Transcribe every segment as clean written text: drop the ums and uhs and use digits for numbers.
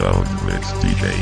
Sound Mix DJ.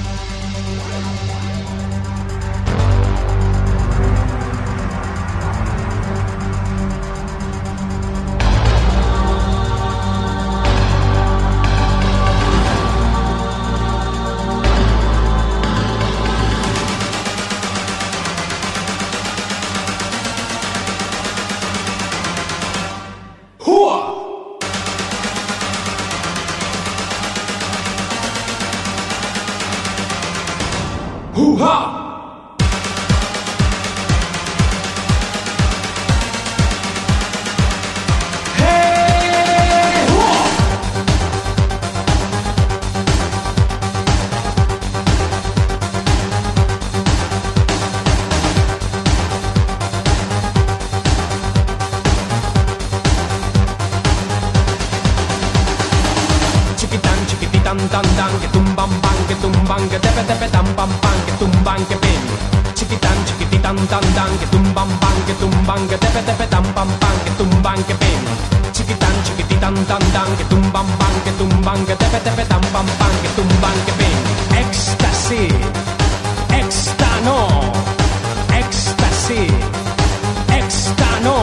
Que tumban pan, que tumban, que tepe tepe tam pam pam, que tumban, que pim. Chiquitán, chiquititán, tan tan, que tumban pan, que tumban, que tepe tepe tam pam pam, que tumban, que pim. Chiquitán, chiquititán, tan tan, que tumban pan, que tumban, que tepe tepe tam pam pam, que tumban, que pim. Éxtasis, éxtano, éxtasis, éxtano.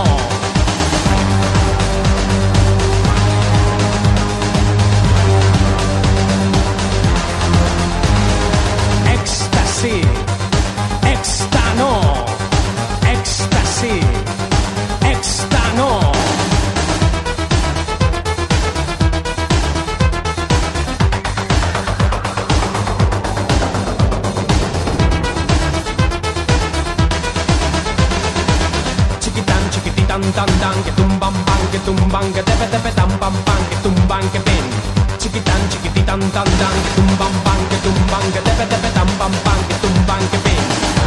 Éxtasis, éxtano, éxtasis, éxtano. Chiquitán, chiquititán, tan tan, que tumban, que tepe tepe tam pam pam, que tumban, que pin. Chiquitán, chiquititán, tan tan, que tumban, que tepe tepe tam pam pam, que tumban, que pin.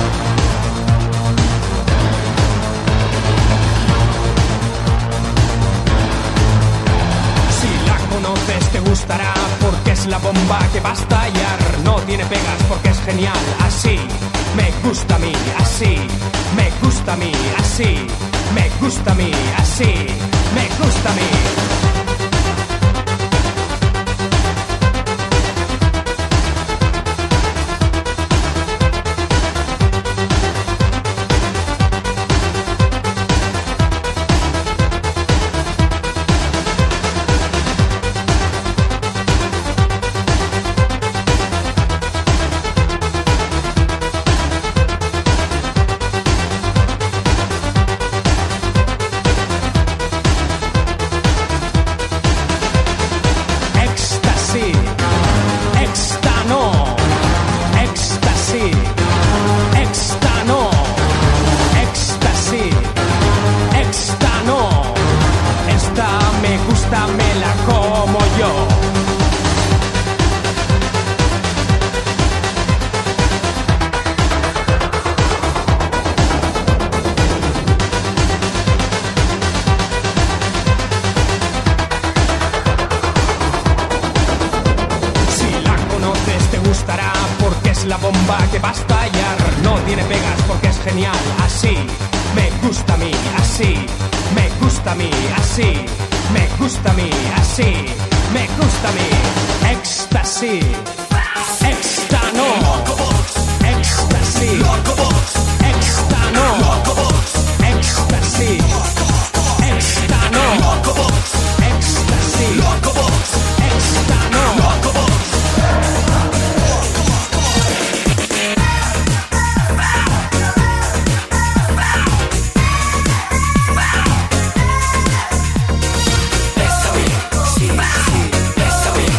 Si la conoces te gustará porque es la bomba que va a estallar. No tiene pegas porque es genial. Así me gusta a mí, así me gusta a mí, así me gusta a mí, así me gusta a mí. La bomba que va a estallar. No tiene pegas porque es genial. Así me gusta a mí, así me gusta a mí, así me gusta a mí, así me gusta a mí. Éxtasis, éxtano, éxtasis, éxtano, éxtasis, éxtano, éxtasis, éxtano.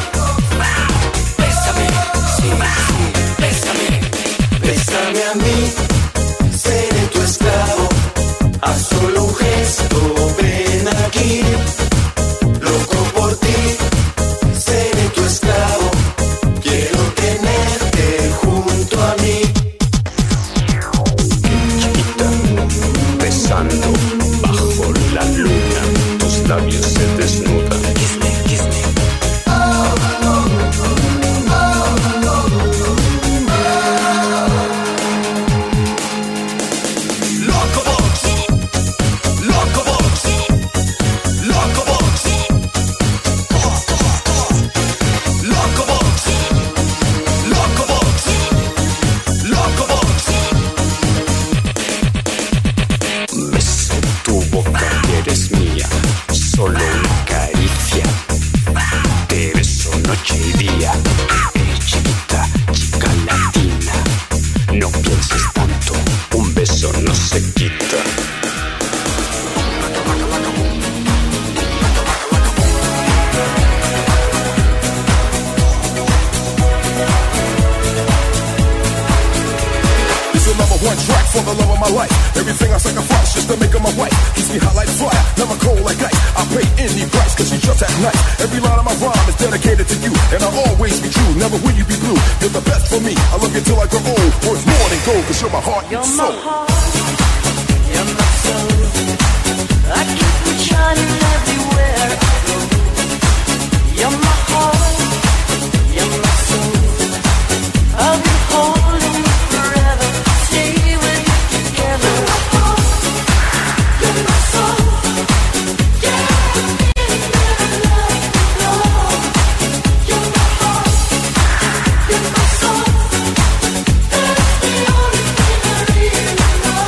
Bésame a mí, noche y día. Chiquita, chica latina, no pienses tanto, un beso no se quita. One track for the love of my life. Everything I sacrifice just to make her my wife. Keeps me hot like fire, never cold like ice. I pay any price cause she just that nice. Every line of my rhyme is dedicated to you, and I'll always be true, never will you be blue. You're the best for me, I love you till I grow old. Worth more than gold cause you're my heart and soul. You're my heart, you're my soul. I keep you shining everywhere I go. You're my heart, you're my soul. I'll be holding you forever. Stay with you together. You're my heart, you're my soul. Yeah, you're my heart, you're my soul. That's the only thing I really know.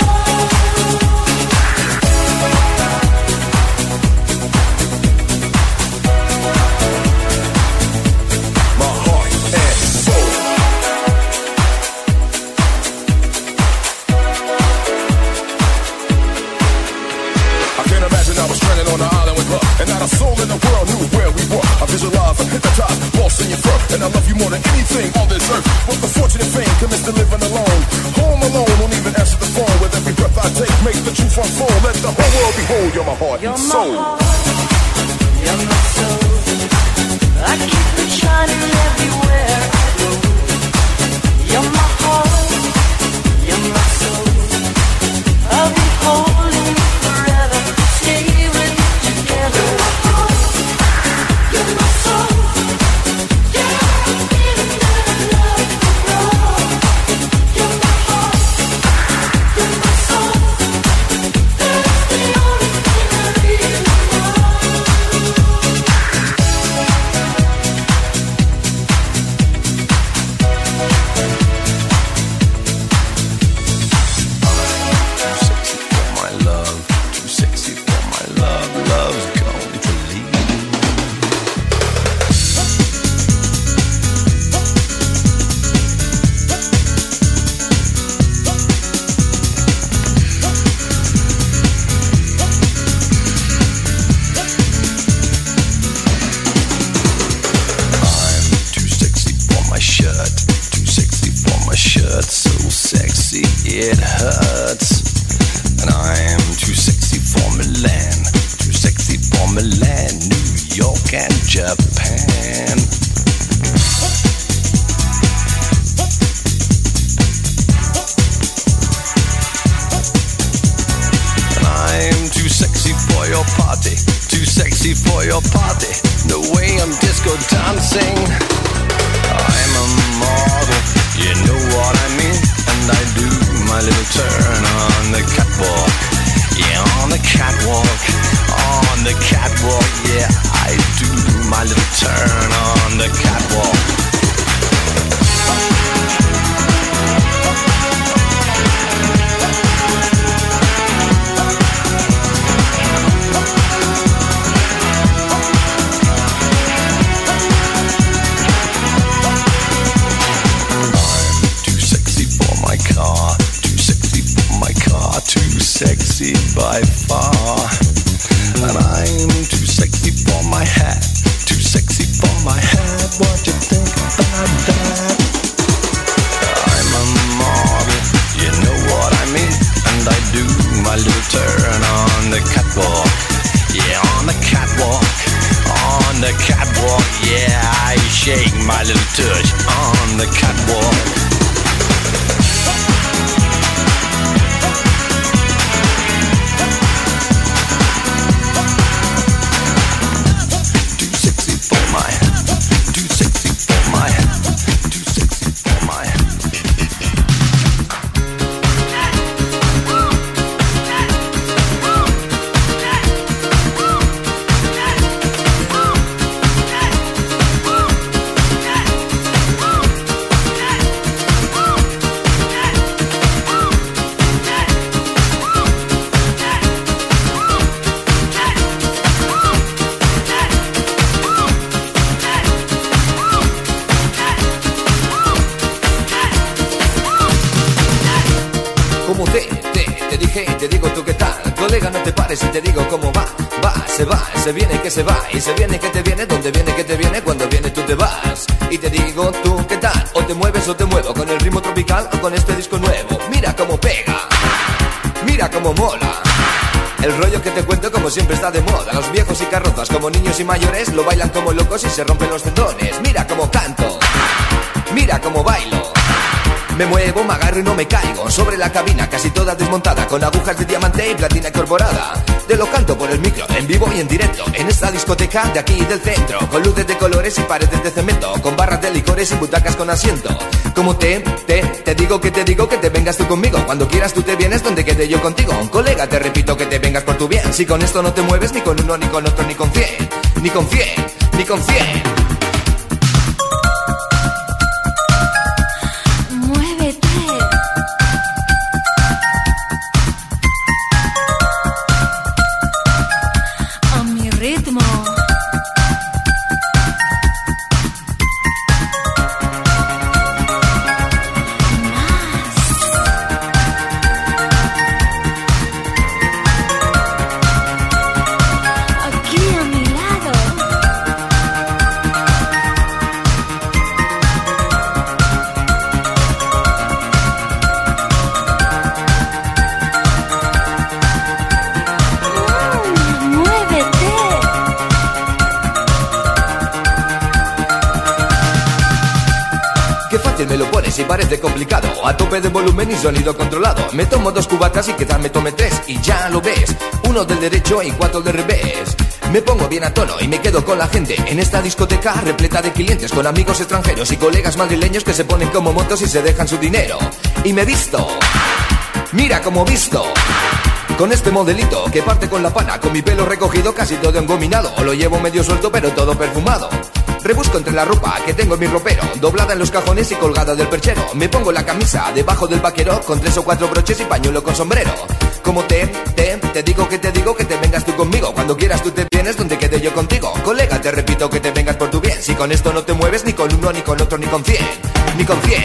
My heart and soul. I can't imagine I was stranded on an island with her, and not a soul in the world knew where we were. I visualize, I'm hypnotized, lost in your fur, and I love you more than anything on this earth. With the fortune and fame commits to living alone. Home alone, won't even answer the phone. With every breath I take, make the truth unfold. Let the whole world behold, you're my heart You're and my soul. heart, you're my soul. I keep it shining everywhere I go. You're my heart, you're my soul. I'll be holding you forever. Stay with you together. You're my heart, you're my soul. Yeah, I'm feeling that I love you, bro. You're my heart, you're my soul. That's the only thing I really know. Too sexy for my love, love's going to leave. I'm too sexy for my shirt, too sexy for my shirt, so sexy it hurts. And I'm too sexy for Milan, too sexy for Milan, New York and Japan. And I'm too sexy for your party, too sexy for your party. No way I'm disco dancing. I'm a model, you know what I mean. And I do my little turn on the catwalk. Yeah, on the catwalk, on the catwalk. Yeah, I do my little turn on the catwalk. Too sexy for my car, too sexy for my car, too sexy by far. And I'm too sexy for my hat, too sexy for my hat. What you think about that? I'm a model, you know what I mean. And I do my little turn on the catwalk. Yeah, on the catwalk, on the catwalk. Yeah, I shake my little touch on the catwalk. Too sexy for my, too sexy for my, too sexy for my. te digo tú qué tal. Colega, no te pares y te digo cómo va. Va, se viene que se va. Y se viene que te viene, donde viene que te viene. Cuando viene tú te vas. Y te digo tú qué tal. O te mueves o te muevo. Con el ritmo tropical o con este disco nuevo. Mira cómo pega. Mira cómo mola. El rollo que te cuento como siempre está de moda. Los viejos y carrozas como niños y mayores lo bailan como locos y se rompen los tendones. Mira cómo canto. Mira cómo bailo. Me muevo, me agarro y no me caigo. Sobre la cabina casi toda desmontada, con agujas de diamante y platina incorporada. Te lo canto por el micro, en vivo y en directo, en esta discoteca de aquí del centro. Con luces de colores y paredes de cemento, con barras de licores y butacas con asiento. Como te digo que te vengas tú conmigo. Cuando quieras tú te vienes donde quede yo contigo. Un colega, te repito que te vengas por tu bien. Si con esto no te mueves ni con uno, ni con otro, ni con 100. Ni con 100, ni con 100. Me lo pones y parece complicado. A tope de volumen y sonido controlado. Me tomo 2 cubatas y quizás me tome 3. Y ya lo ves, 1 del derecho y 4 del revés. Me pongo bien a tono y me quedo con la gente en esta discoteca repleta de clientes, con amigos extranjeros y colegas madrileños que se ponen como motos y se dejan su dinero. Y me visto, mira cómo visto, con este modelito que parte con la pana, con mi pelo recogido casi todo engominado. Lo llevo medio suelto pero todo perfumado. Rebusco entre la ropa que tengo en mi ropero, doblada en los cajones y colgada del perchero. Me pongo la camisa debajo del vaquero, con 3 o 4 broches y pañuelo con sombrero. Como te digo que te vengas tú conmigo. Cuando quieras tú te vienes donde quede yo contigo. Colega, te repito que te vengas por tu bien. Si con esto no te mueves ni con uno, ni con otro, ni con 100. Ni con 100.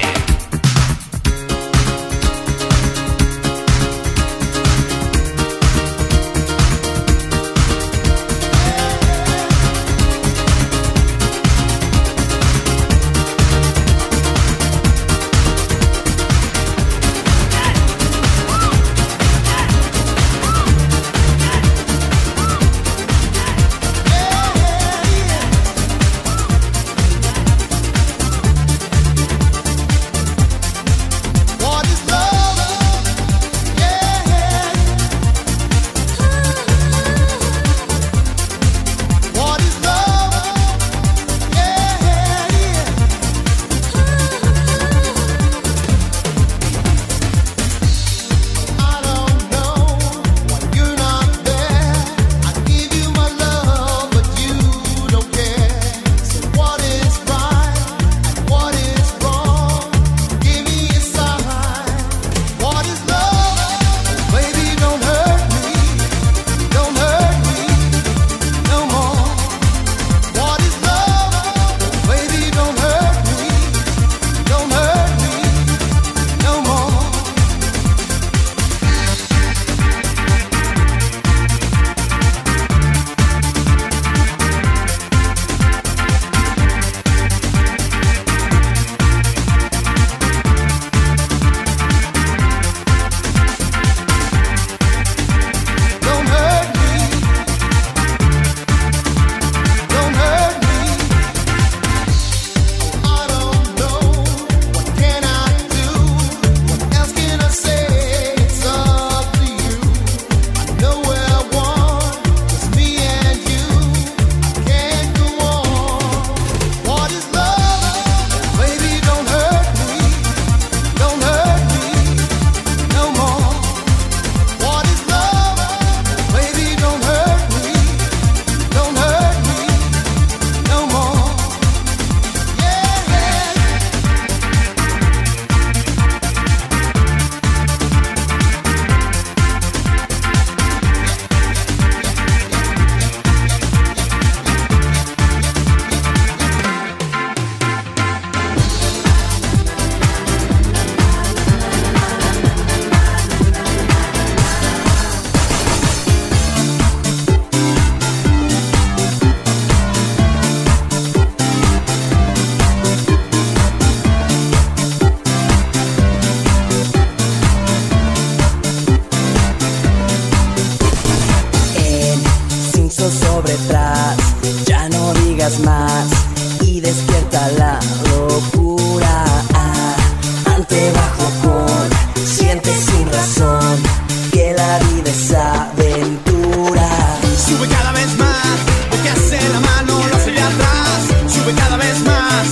hagas más y despierta la locura. Ante bajo con, siente sin razón que la vida es aventura. Sube cada vez más, lo que hace la mano lo hace de atrás. Sube cada vez más.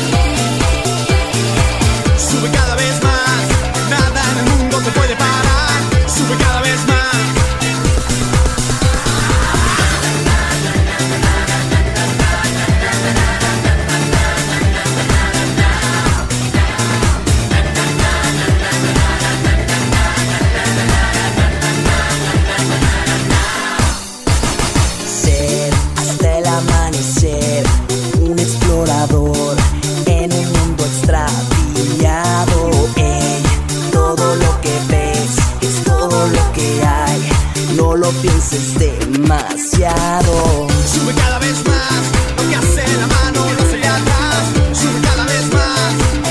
Sube cada vez más, nada en el mundo te puede parar. Sube cada vez más. Ser hasta el amanecer, un explorador en un mundo extraviado. Ey, todo lo que ves es todo lo que hay, no lo pienses demasiado. Sube cada vez más, lo que hace la mano lo hace de atrás. Sube cada vez más.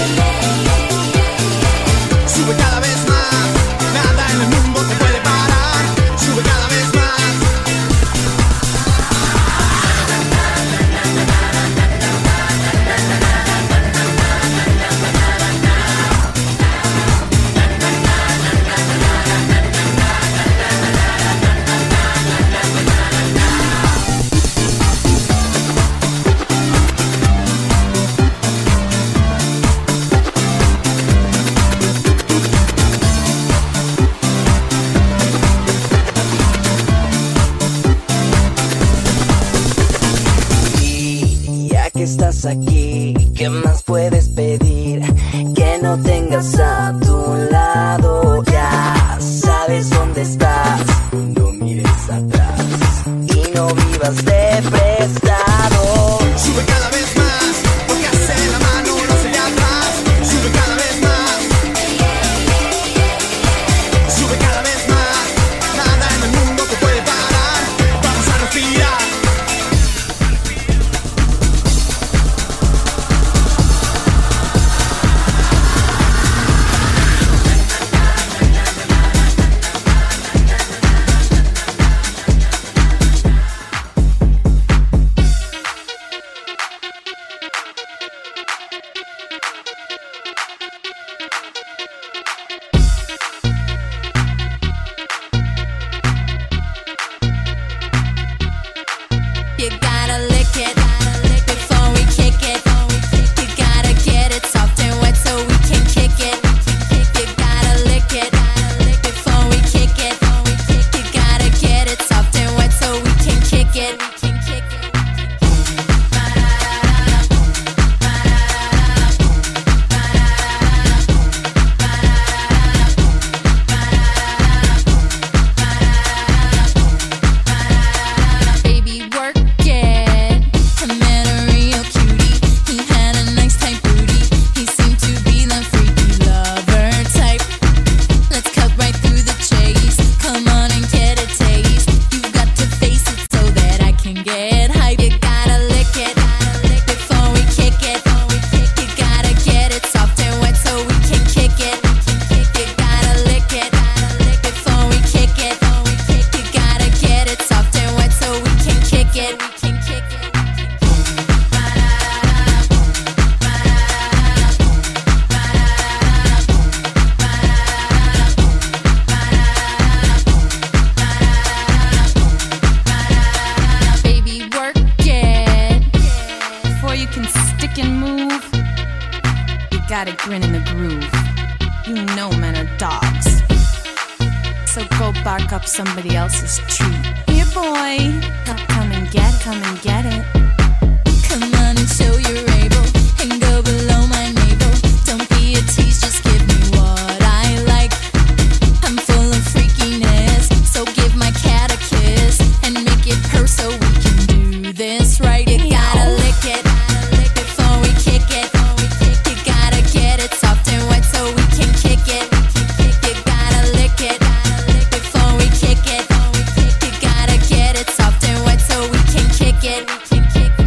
Sube cada vez más, nada en el mundo te puede parar. Sube cada vez más. Y ya que estás aquí, ¿qué más puedes pedir que no tengas a tu lado? Ya sabes dónde estás, no mires atrás y no vivas de prestado. Sube cada vez más, lo que hace la mano lo hace de atrás. Sube cada vez más. Sube cada vez más, nada en el mundo te puede parar. Vamos a respirar. You gotta lick it before we kick it. You gotta get it soft and wet so we can kick it. You gotta lick it before we kick it. You gotta get it soft and wet so we can kick it. Baby, work it. Come at a real cutie. He had a nice tight booty. He seemed to be the freaky lover type. Let's cut right through the chase. Come on and get a taste. You've got to face it so that I can get hype. You gotta lick it before we kick it. You gotta get it soft and wet so we can kick it. You gotta lick it before we kick it. You gotta get it soft and wet so we can kick it. Baby, work it. Before you can stick and move, you gotta grin in the groove. You know men are dogs, so go bark up somebody else's tree. Here, boy, come and get it. Come on and show you're able, and go below my navel. Don't be a tease, just give me what I like. I'm full of freakiness, so give my cat a kiss and make it purr so we can do this right. You gotta lick it before we kick it. You gotta get it soft and wet so we can kick it. You gotta lick it before we kick it. You gotta get it soft and wet so we can kick it.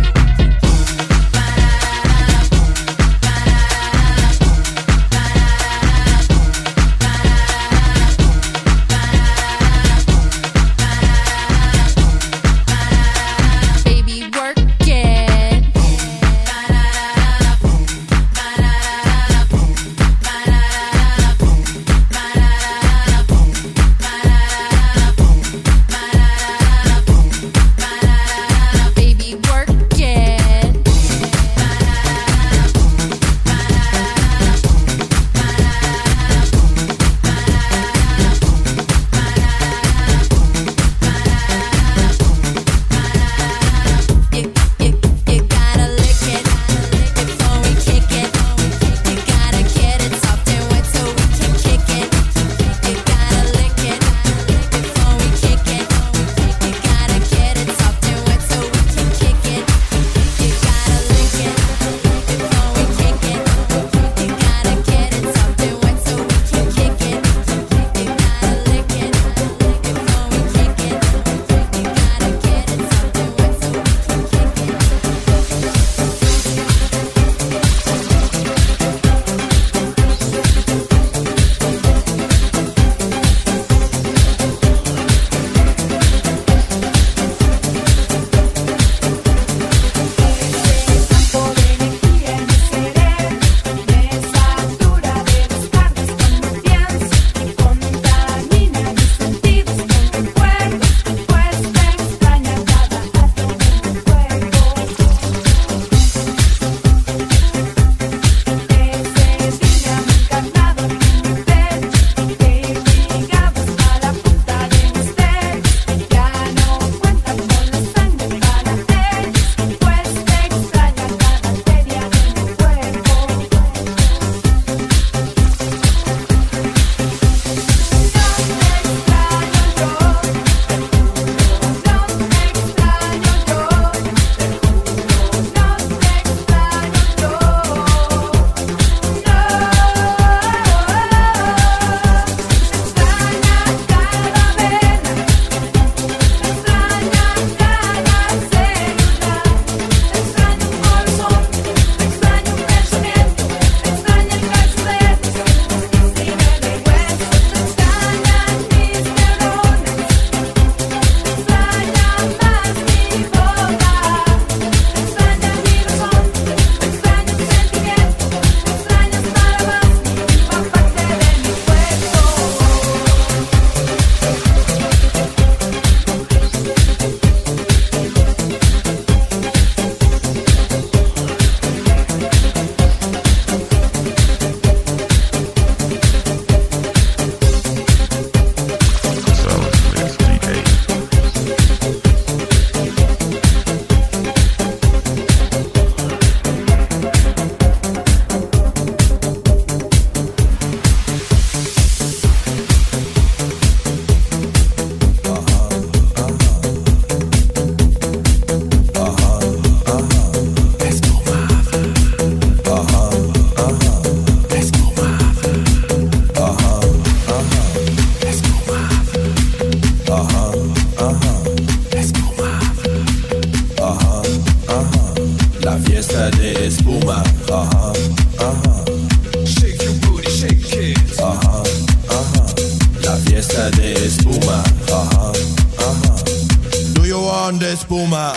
La fiesta de espuma. Ajá, ajá. Shake your booty, shake it. Ajá, ajá. La fiesta de espuma. Ajá, ajá. Do you want the espuma?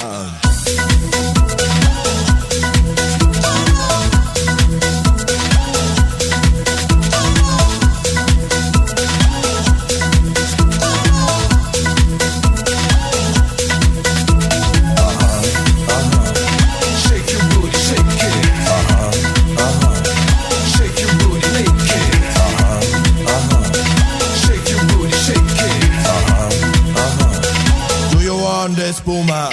Espuma.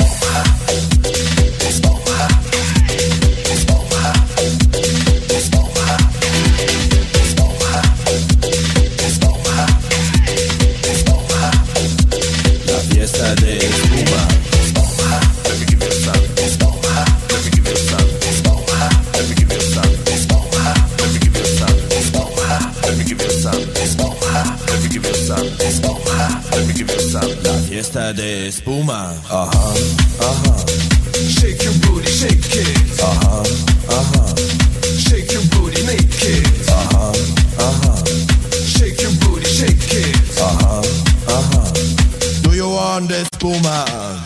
La fiesta de espuma. Let me give you some. Let me give you some. Let me give you some. Let me give you some. Let me give you some. Let me give you some. Let me give you some. La fiesta de espuma. Ajá, ajá. Shake your booty, shake it. Ajá, ajá. Shake your booty, make it. Ajá, ajá. Shake your booty, shake it. Ajá, ajá. Do you want the espuma?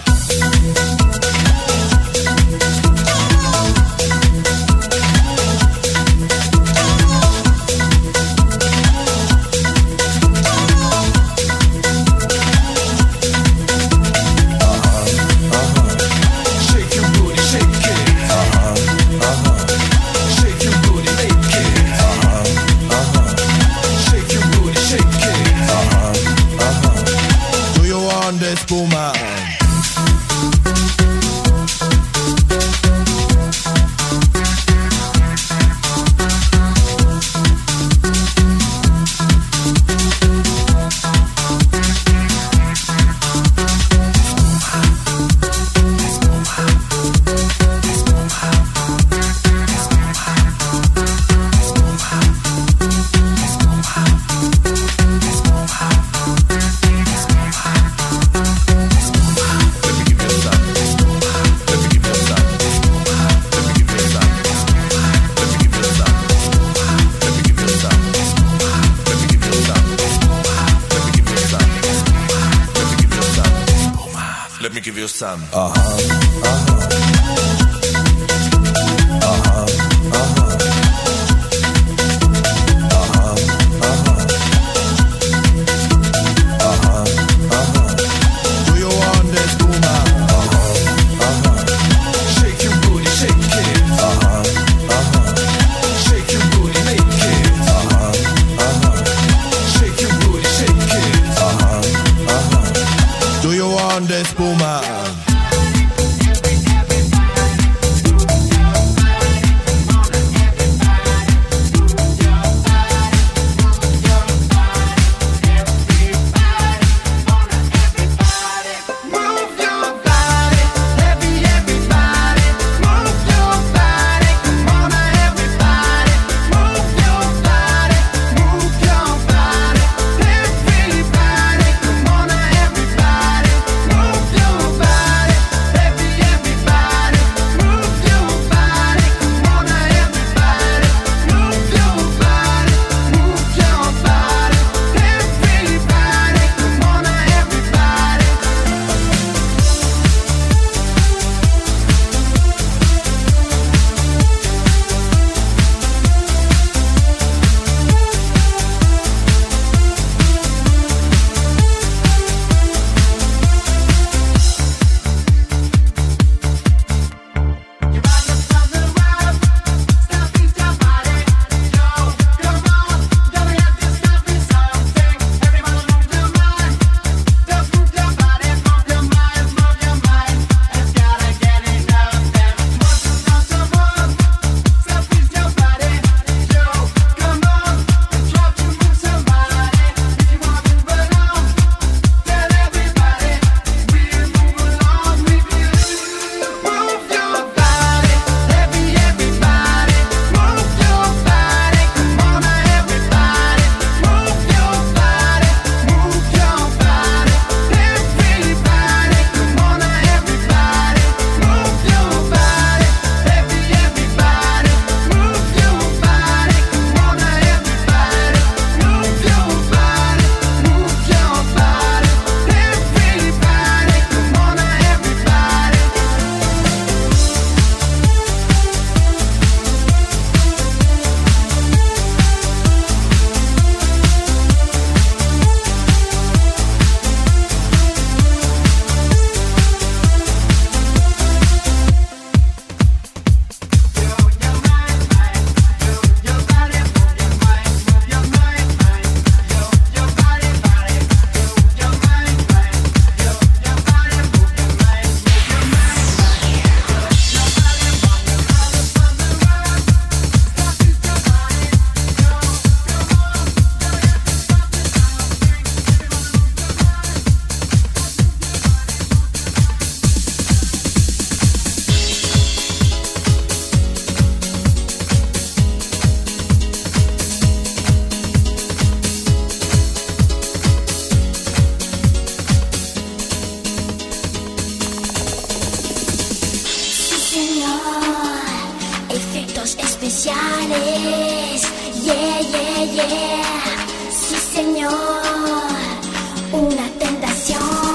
Espuma. Let me give you some. Ajá, ajá. Ajá, ajá. Ajá, ajá. Ajá, ajá. Do you want the espuma? Ajá, ajá. Shake your booty, shake it. Ajá, ajá. Shake your booty, make it. Ajá, ajá. Shake your booty, shake it. Ajá, ajá. Do you want the espuma? momentos especiales. Yeah, yeah, yeah. Sí, señor. Una tentación.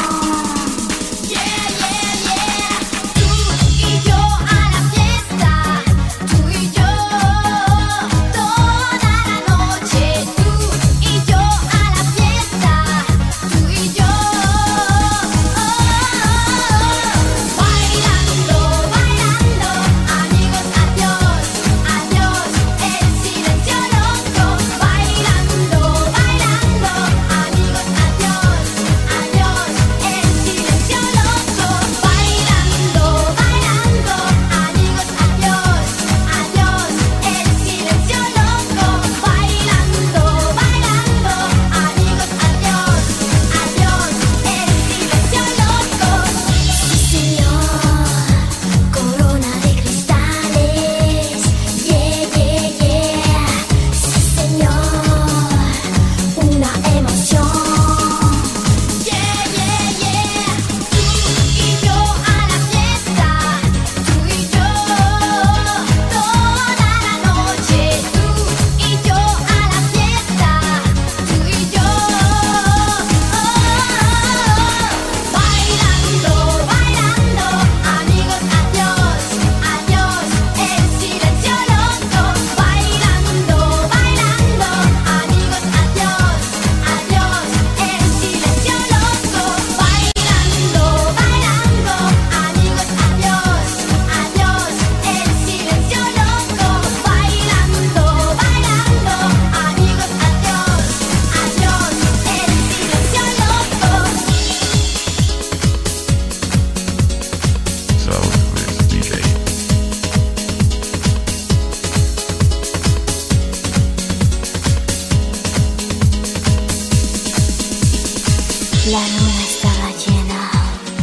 La luna estaba llena.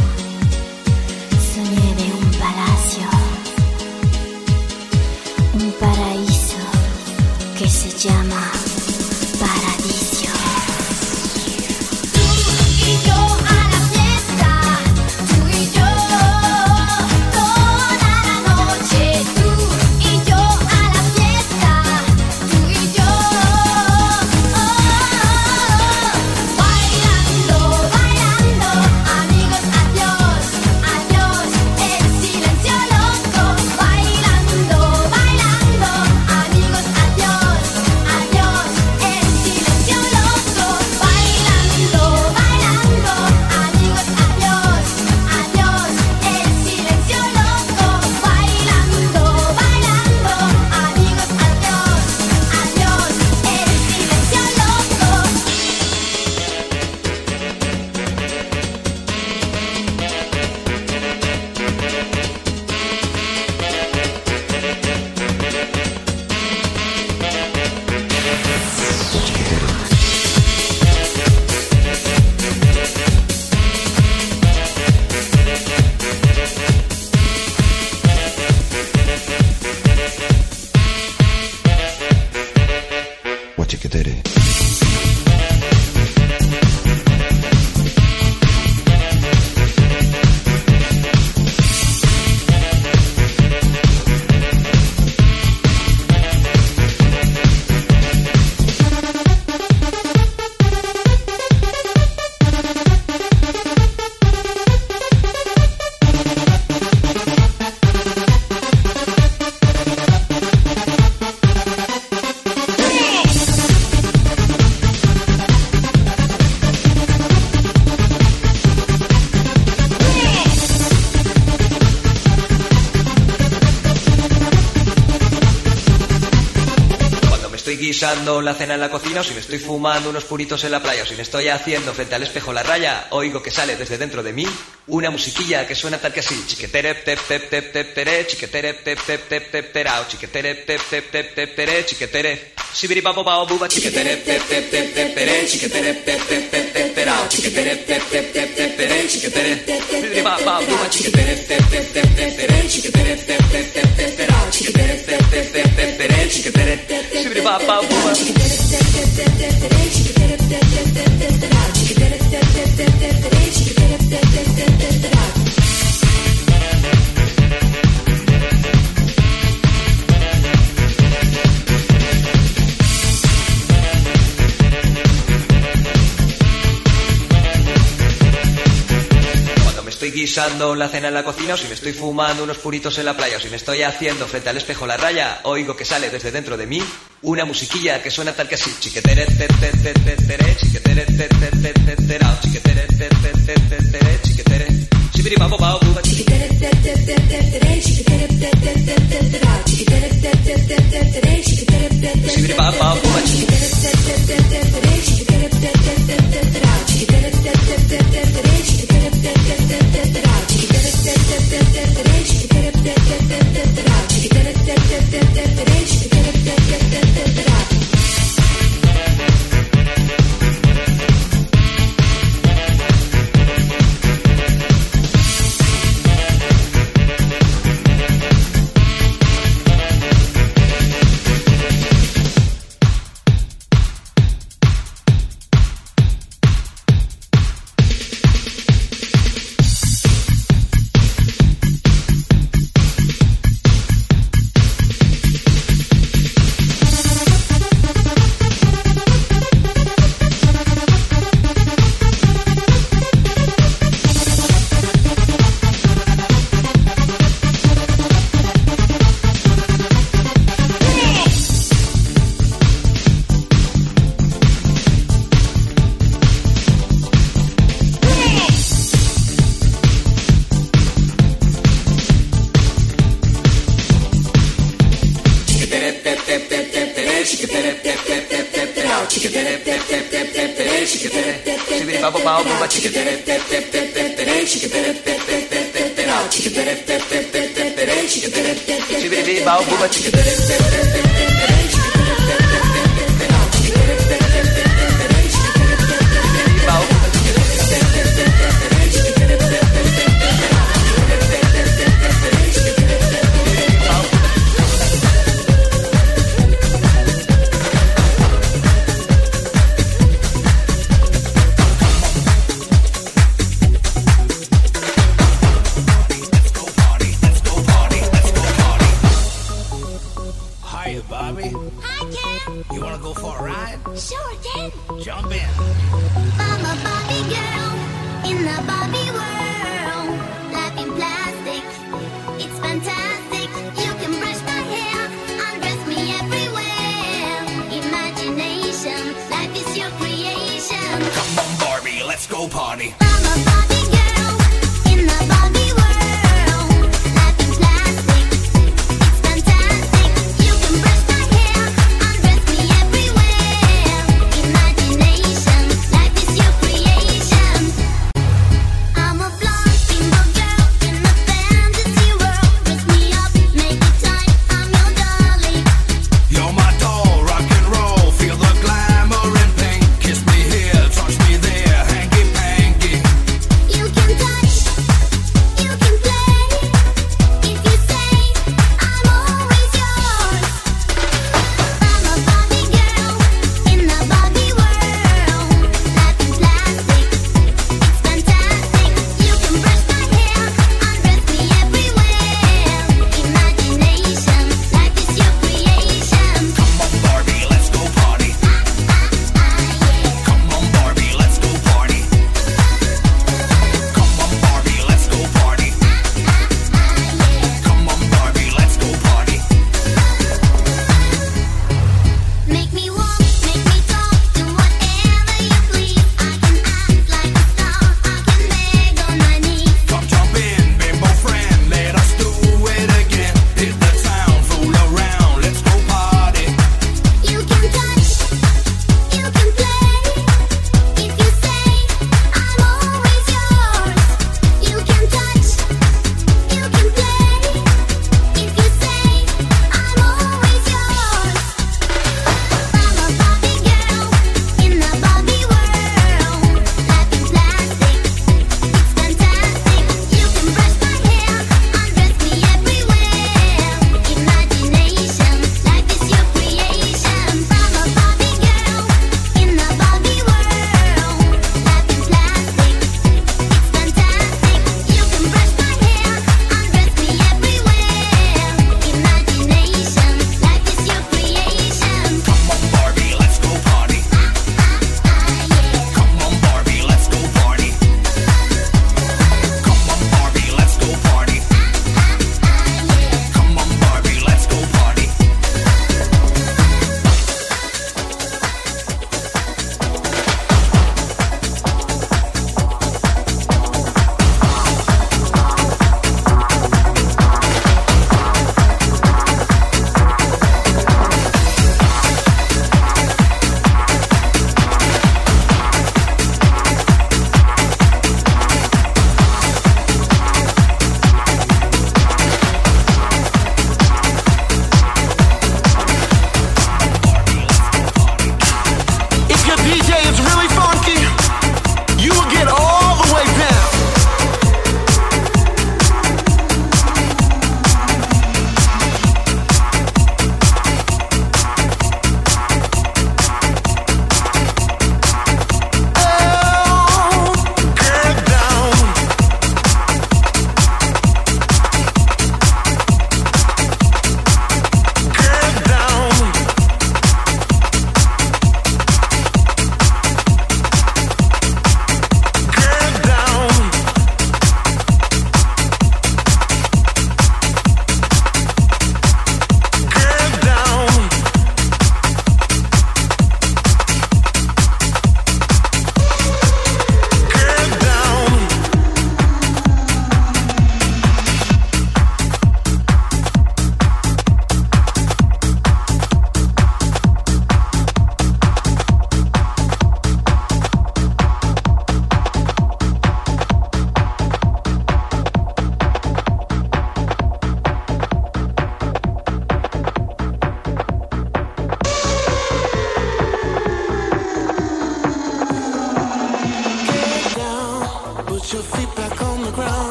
Soñé de un palacio, un paraíso que se llama Paradiso. Tú y yo a la fiesta, tú y yo toda la noche. Tú y yo a la fiesta, tú y yo bailando, bailando, amigos, adiós, adiós, el silencio loco. Bailando, bailando, amigos, adiós, adiós, el silencio loco. Bailando, bailando, amigos, adiós, adiós, el silencio loco. Bailando, bailando, amigos, adiós, adiós, el silencio loco. What you get it? Cuando me estoy guisando la cena en la cocina, o si me estoy fumando unos puritos en la playa, o si me estoy haciendo frente al espejo la raya, oigo que sale desde dentro de mí una musiquilla que suena tal que así: chiquetere pep pep pep pep pere, chiquetere pep pep pep pep perao, chiquetere pep pep pep pep pere, chiquetere sibiri papo pao buba, chiquetere pep pep pep pep pere, chiquetere pep pep pep pep perao, chiquetere pep pep pep pep pere, chiquetere sibiri papo buba, chiquetere pep pep pep pep pere, chiquetere pep pep pep pep perao, chiquetere pep pep pep pep pere, chiquetere sibiri papo buba. guisando la cena en la cocina, o si me estoy fumando unos puritos en la playa, o si me estoy haciendo frente al espejo la raya, oigo que sale desde dentro de mí una musiquilla que suena tal que así. Chiquetere, te, te, te, te, tere, chiquetere, te, te, te, te, terao, chiquetere, te, te, te, te, tere, chiquetere, shibiribabo, bao, buba, chiquetere, te, te, te, te, tere, chiquetere, te, te, te, te, terao, chiquetere, te, te, te, te, tere, chiquetere, te, te, shibiribabo, bao, buba, chiquetere, te, te, te, te, tere, chiquetere, te, te, te, te, terao, chiquetere, te, te, te, te, tere, chiquetere, te, te, te, te, terao, chiquetere, te, te, te, te, tere, chiquetere, te, te, te, te, terao, chiquetere, te, te, te, te, tere, chiquetere, te, te, te, te, terao. Touch me there, hanky panky.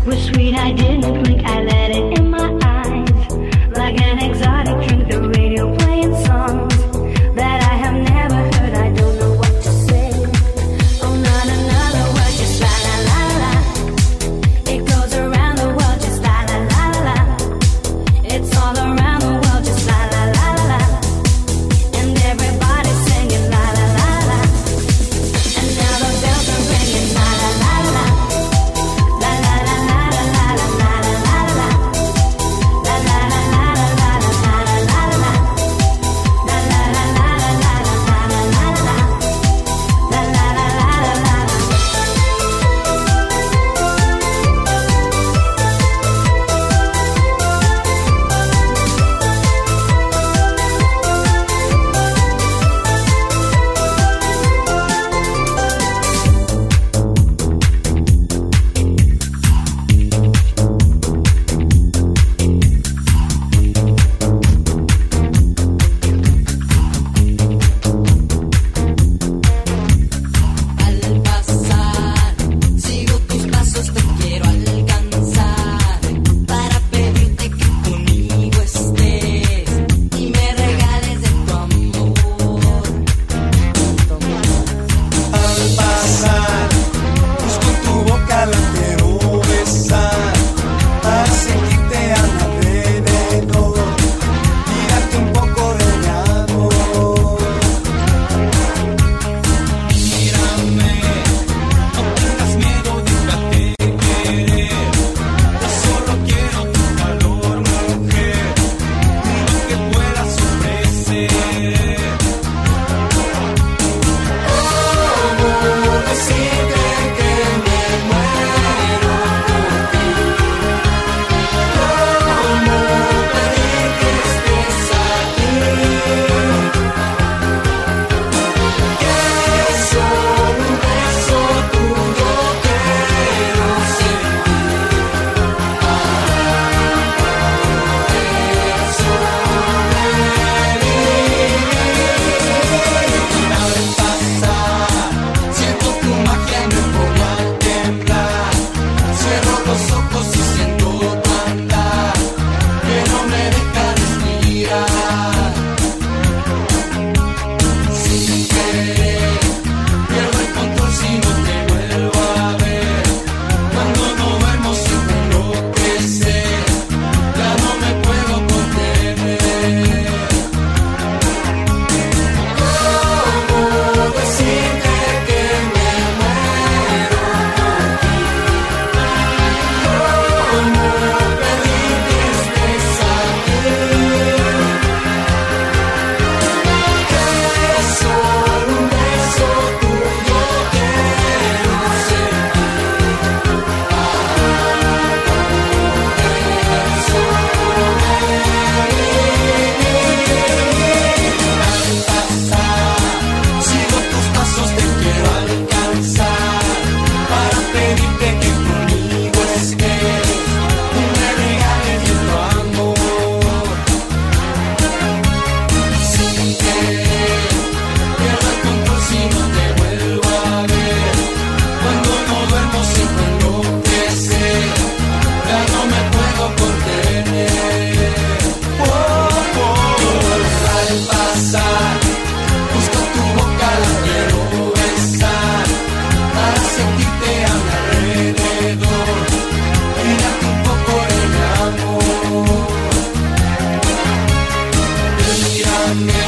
was sweet, I didn't blink, I let it in my eyes. Like an exotic drink, the radio playing songs that I have never heard, I don't know what to say. Oh, not another word, just la la la la. It goes around the world, just la la la la. It's all around the world, just la la la la. And everybody's singing la la la la. And now the bells are ringing la la la la. La la la la la la la la la la. La la la la la la la la la la. La la la la la la la la la la. La la la la la la. Al pasar, sigo tus pasos, te quiero alcanzar para pedirte que conmigo estés y me regales de tu amor. Al pasar, busco tu boca, la quiero besar para sentirte a mi alrededor y darte un poco de mi amor. Mírame, no tengas miedo, déjate querer. Yo solo quiero tu calor, mujer, lo que puedas ofrecer. ¿Cómo decirte que me muero por ti? ¿Cómo pedir que estés aquí? Que solo un beso tuyo quiero sentir. Al pasar, siento tu magia y me pongo a temblar. Cierro los ojos y siento tu andar que no me deja respirar. Sin querer, pierdo el control si no te vuelvo a ver. Cuando no duermo siento enloquecer, ya no me puedo contener. ¿Cómo decirte que me muero por ti? ¿Cómo pedir que estés aquí? Que solo un beso tuyo quiero sentir. Al pasar, sigo tus pasos, te quiero alcanzar para pedirte que conmigo estés y me regales de tu amor. Sin querer, pierdo el control si no te vuelvo a ver. Cuando no duermo siento enloquecer, ya no me puedo contener. Al pasar, busco tu boca, la quiero besar para sentirte a mi alrededor y darte un poco de mi amor. Mírame,